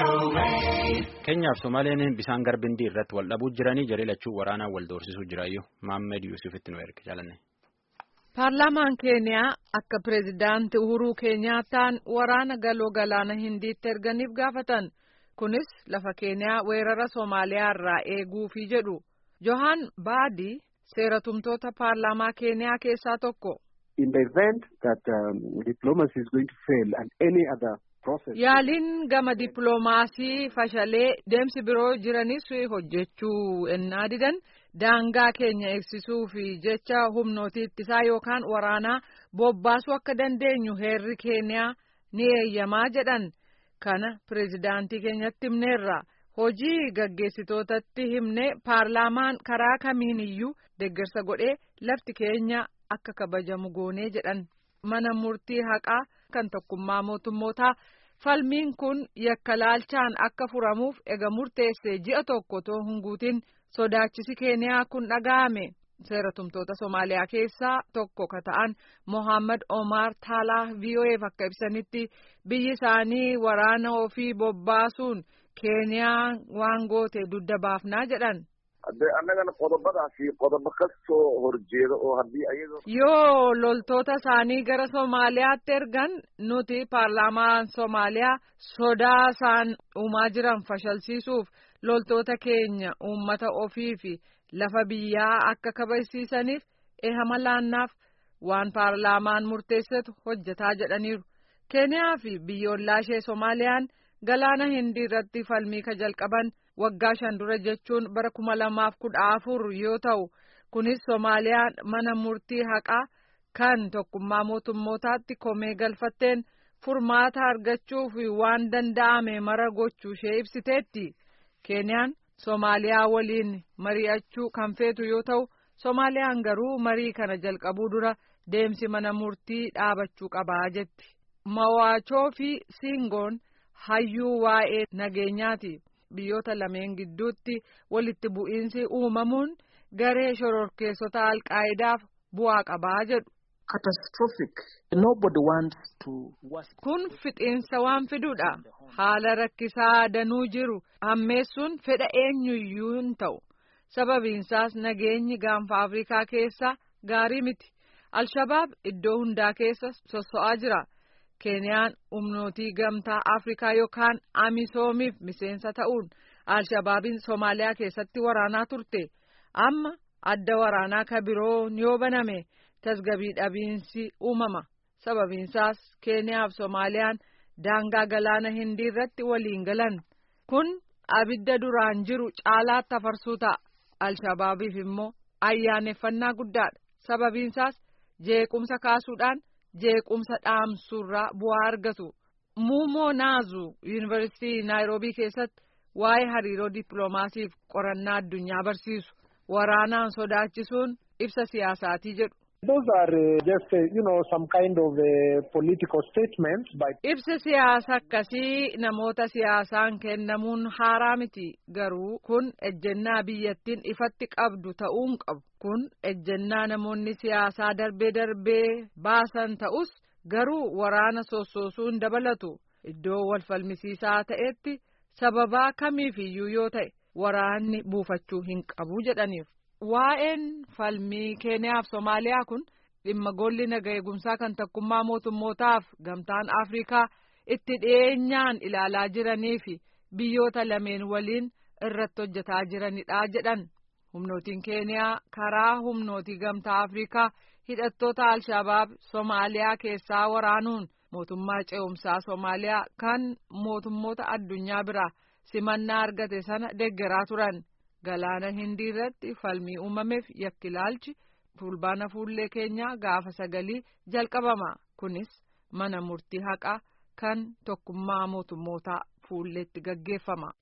Keenyaaf Somaaleen bisaan garbindii irratti wal dhabuu jiranii jaree lachuu waraanaa wal doorsisuu jiraayyuu Maammed Yuusufitti nu erge jaalanne. Paarlaamaan Keeniyaa akka pireezidaantii Uhuruu Keenyaataan waraana galoo galaana Hindiitti erganiif gaafatan. Kunis lafa Keeniyaa weerara Somaaliyaa irraa eeguufi jedhu. Johan Baadii seeratumtoota paarlaamaa Keeniyaa keessaa tokko. In the event that diplomacy is going to fail and any other process. Yaaliin gama dippiloomaasii fashalee deemsi biroo jiranis hojjechuu ennaa didan daangaa keenya eegsisuu fi jecha humnooti ittisaa yookaan waraanaa bobbaasuu akka dandeenyu heerri Keeniyaa ni eeyyamaa jedhan. Kana pireezidaantii keenyatti himneerra. Hojii gaggeessitootatti himne paarlaamaan karaa kamiiniyyuu deeggarsa godhee lafti keenya akka kabajamu goonee jedhan. Mana murtii haqaa kan tokkummaa mootummootaa falmiin kun yakka laalchaan akka furamuuf ega murteessee ji'a tokko too hin guutin sodaachisi Keeniyaa kun dhaga'ame. Seeratumtoota Somaaliyaa keessaa tokko ka ta'an Mohaammed Omar Taalaa VOA'f akka ibsanitti biyyi isaanii waraana ofii bobbaasuun Keeniyaa waan goote dudda baafnaa jedhan. Yoo loltoota isaanii gara Somaaliyaatti ergan nuti paarlaamaan Somaaliyaa sodaa isaan uumaa jiran fashalsiisuuf loltoota keenya uummata ofii fi lafa biyyaa akka kabachiisaniif eehama laannaaf waan paarlaamaan murteessetu hojjetaa jedhaniiru. Keeniyaa fi biyyoolaa ishee Somaaliyaan galaana Hindii irratti falmii ka jalqaban waggaa 5 dura jechuun bara 2014 yoo ta'u kunis Somaaliyaan mana murtii haqaa kan tokkummaa mootummootaatti komee galfatteen furmaata argachuuf waan danda'ame mara gochuu ishee ibsiteetti. Keeniyaan Somaaliyaa waliin mari'achuu kan feetu yoo ta'u Somaaliyaan garuu marii kana jalqabuu dura deemsi mana murtii dhaabachuu qabaa jetti. Mawaachoo fi Singoon hayyuu waa'ee nageenyaati. Biyyoota lameen gidduutti walitti bu'iinsi uumamuun garee shororkeessota Alqaayidaaf bu'aa qabaa jedhu. Catastrophic. Nobody wants to. Kun fixiinsa waan fiduudha. Haala rakkisaa danuu jiru hammeessuun fedha eenyuyyuu hin ta'u. Sababiinsaas nageenyi gaanfa Afrikaa keessa gaarii miti. Alshabaab iddoo hundaa keessa sosso'aa jira. Keeniyaan humnootii gamtaa Afrikaa yookaan Amisoomiif miseensa ta'uun Alshabaabiin Somaaliyaa keessatti waraanaa turte. Amma adda waraanaa ka biroo yoo baname tasgabbii dhabiinsi uumama. Sababiinsaas Keeniyaa fi Somaaliyaan daangaa galaana Hindii irratti waliin galan. Kun abidda duraan jiru caalaatti afarsuu ta'a. Alshabaabiif immoo ayyaaneffannaa guddaadha. Sababiinsaas jeequmsa kaasuudhaan jeequmsa dhaamsuurraa bu'aa argatu. Muumoo Naazu Yuunivarsiitii Naayiroobii keessatti waa'ee hariiroo dippiloomaasiif qorannaa addunyaa barsiisu. Waraanaan sodaachisuun ibsa siyaasaatii jedhu. Those are just some kind of political statements by. Ibsa siyaasa akkasii namoota siyaasaan kennamuun haaraa miti. Garuu kun ejjennaa biyyattiin ifatti qabdu ta'uun qabu. Kun ejjennaa namoonni siyaasaa darbee baasan ta'us garuu waraana sossoosuun dabalatu. Iddoo wal falmisiisaa ta'etti sababaa kamiifiyyuu yoo ta'e waraanni buufachuu hin qabu jedhaniiru. Waa'een falmii Keeniyaa fi Somaaliyaa kun dhimma golli nagaa eegumsaa kan tokkummaa mootummootaaf gamtaan Afrikaa itti dhiyeenyaan ilaalaa jiranii fi biyyoota lameen waliin irratti hojjetaa jiranidha jedhan. Humnootiin Keeniyaa karaa humnootii gamtaa Afrikaa hidhattoota Alshabaab Somaaliyaa keessaa waraanuun mootummaa ce'umsaa Somaaliyaa kan mootummoota addunyaa biraa simannaa argate sana deeggaraa turan. Galaana Hindii irratti falmii uumameef yakki ilaalchi fulbaana fuullee keenyaa gaafa 9 jalqabama. Kunis mana murtii haqaa kan tokkummaa mootummootaa fuulleetti gaggeeffama.